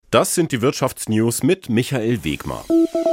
Das sind die Wirtschaftsnews mit Michael Wegmar.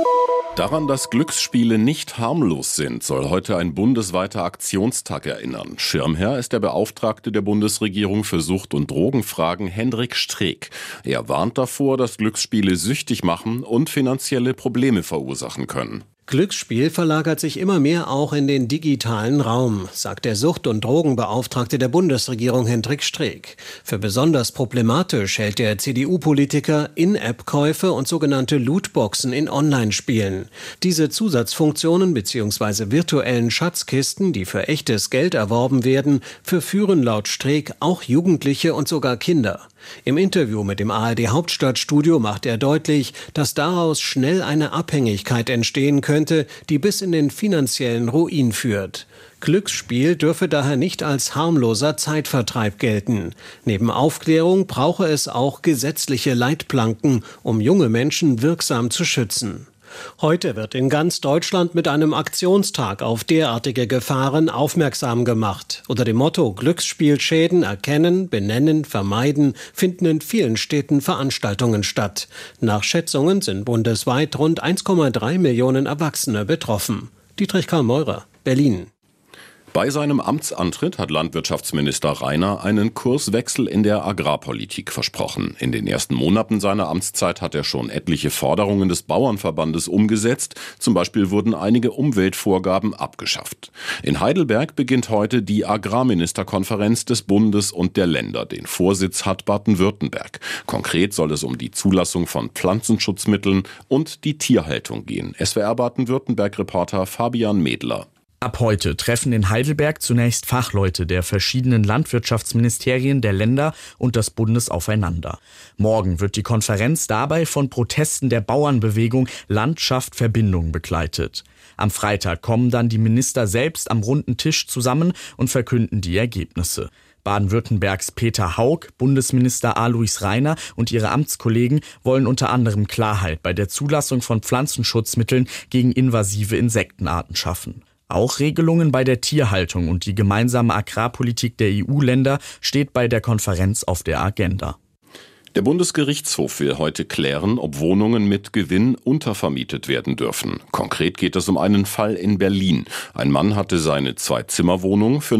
Daran, dass Glücksspiele nicht harmlos sind, soll heute ein bundesweiter Aktionstag erinnern. Schirmherr ist der Beauftragte der Bundesregierung für Sucht- und Drogenfragen, Hendrik Streeck. Er warnt davor, dass Glücksspiele süchtig machen und finanzielle Probleme verursachen können. Glücksspiel verlagert sich immer mehr auch in den digitalen Raum, sagt der Sucht- und Drogenbeauftragte der Bundesregierung Hendrik Streeck. Für besonders problematisch hält der CDU-Politiker In-App-Käufe und sogenannte Lootboxen in Online-Spielen. Diese Zusatzfunktionen bzw. virtuellen Schatzkisten, die für echtes Geld erworben werden, verführen laut Streeck auch Jugendliche und sogar Kinder. Im Interview mit dem ARD Hauptstadtstudio macht er deutlich, dass daraus schnell eine Abhängigkeit entstehen könnte, die bis in den finanziellen Ruin führt. Glücksspiel dürfe daher nicht als harmloser Zeitvertreib gelten. Neben Aufklärung brauche es auch gesetzliche Leitplanken, um junge Menschen wirksam zu schützen. Heute wird in ganz Deutschland mit einem Aktionstag auf derartige Gefahren aufmerksam gemacht. Unter dem Motto Glücksspielschäden erkennen, benennen, vermeiden finden in vielen Städten Veranstaltungen statt. Nach Schätzungen sind bundesweit rund 1,3 Millionen Erwachsene betroffen. Dietrich Karl Meurer, Berlin. Bei seinem Amtsantritt hat Landwirtschaftsminister Rainer einen Kurswechsel in der Agrarpolitik versprochen. In den ersten Monaten seiner Amtszeit hat er schon etliche Forderungen des Bauernverbandes umgesetzt. Zum Beispiel wurden einige Umweltvorgaben abgeschafft. In Heidelberg beginnt heute die Agrarministerkonferenz des Bundes und der Länder. Den Vorsitz hat Baden-Württemberg. Konkret soll es um die Zulassung von Pflanzenschutzmitteln und die Tierhaltung gehen. SWR Baden-Württemberg-Reporter Fabian Medler. Ab heute treffen in Heidelberg zunächst Fachleute der verschiedenen Landwirtschaftsministerien der Länder und des Bundes aufeinander. Morgen wird die Konferenz dabei von Protesten der Bauernbewegung Landschaft Verbindung begleitet. Am Freitag kommen dann die Minister selbst am runden Tisch zusammen und verkünden die Ergebnisse. Baden-Württembergs Peter Haug, Bundesminister Alois Rainer und ihre Amtskollegen wollen unter anderem Klarheit bei der Zulassung von Pflanzenschutzmitteln gegen invasive Insektenarten schaffen. Auch Regelungen bei der Tierhaltung und die gemeinsame Agrarpolitik der EU-Länder steht bei der Konferenz auf der Agenda. Der Bundesgerichtshof will heute klären, ob Wohnungen mit Gewinn untervermietet werden dürfen. Konkret geht es um einen Fall in Berlin. Ein Mann hatte seine 2-Zimmer-Wohnung für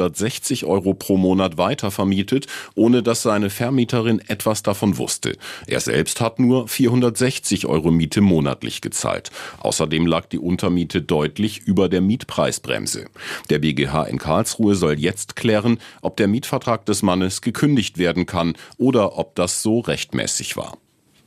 960 € pro Monat weitervermietet, ohne dass seine Vermieterin etwas davon wusste. Er selbst hat nur 460 € Miete monatlich gezahlt. Außerdem lag die Untermiete deutlich über der Mietpreisbremse. Der BGH in Karlsruhe soll jetzt klären, ob der Mietvertrag des Mannes gekündigt werden kann oder ob das so rechtmäßig war.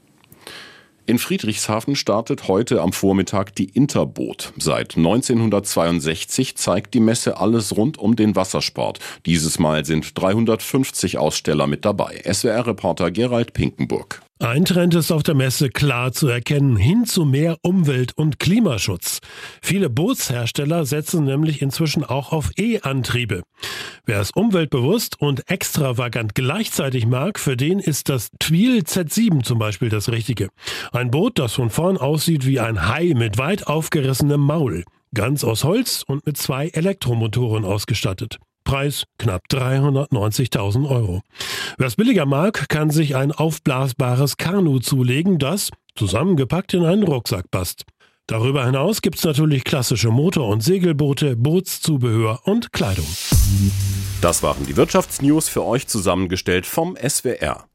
In Friedrichshafen startet heute am Vormittag die Interboot. Seit 1962 zeigt die Messe alles rund um den Wassersport. Dieses Mal sind 350 Aussteller mit dabei. SWR-Reporter Gerald Pinkenburg. Ein Trend ist auf der Messe klar zu erkennen, hin zu mehr Umwelt- und Klimaschutz. Viele Bootshersteller setzen nämlich inzwischen auch auf E-Antriebe. Wer es umweltbewusst und extravagant gleichzeitig mag, für den ist das Tweel Z7 zum Beispiel das Richtige. Ein Boot, das von vorn aussieht wie ein Hai mit weit aufgerissenem Maul. Ganz aus Holz und mit 2 Elektromotoren ausgestattet. Preis knapp 390.000 €. Wer es billiger mag, kann sich ein aufblasbares Kanu zulegen, das zusammengepackt in einen Rucksack passt. Darüber hinaus gibt's natürlich klassische Motor- und Segelboote, Bootszubehör und Kleidung. Das waren die Wirtschaftsnews für euch zusammengestellt vom SWR.